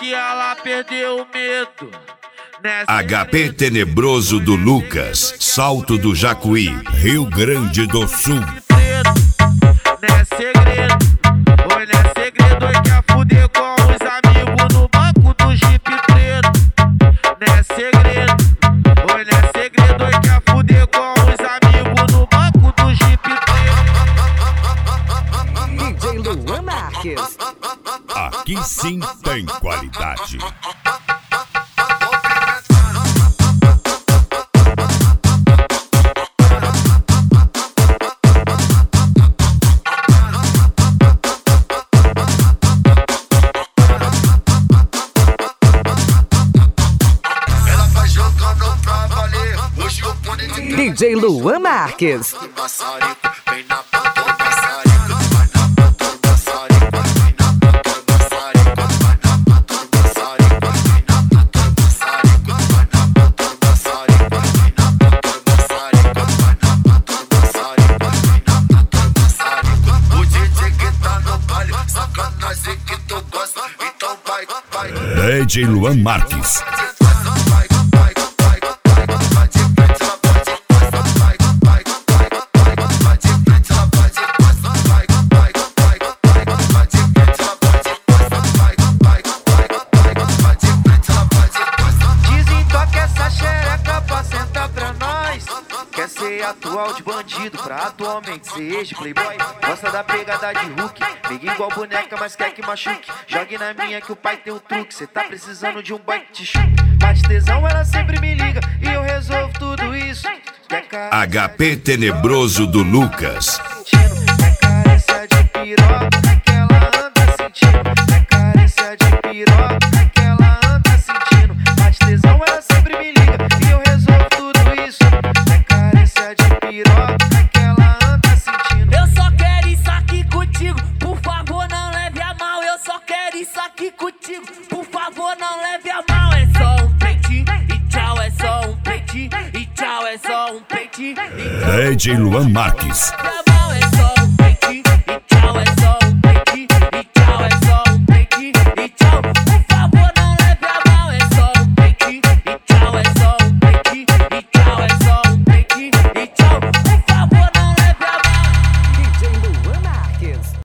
que ela perdeu o medo. HP Tenebroso do Lucas, Salto do Jacuí, Rio Grande do Sul. Não é segredo, oi, não é segredo, oi, quer fuder com os amigos no banco do Jeep preto. Não é segredo, oi, não é segredo, oi, quer fuder com os amigos no banco do Jeep preto. DJ Luan Marques. Aqui sim tem qualidade. DJ Luan Marques. DJ Luan Marques. Quer ser atual de bandido pra atualmente ser ex-playboy. Gosta da pegada de Hulk, liga igual boneca, mas quer que machuque. Jogue na minha que o pai tem o truque. Cê tá precisando de um boy que te chupe. Bate tesão, ela sempre me liga e eu resolvo tudo isso. HP Tenebroso do Lucas. É carícia de piroca que ela anda sentindo. É carícia de piroca que ela anda sentindo. Bate tesão, ela sempre me liga e eu resolvo tudo isso. De piroca que ela anda sentindo. Eu só quero isso aqui contigo, por favor não leve a mal. Eu só quero isso aqui contigo, por favor não leve a mal. É só um peitinho e tchau, é só um peitinho e tchau, é só um peitinho. DJ Luan Marques.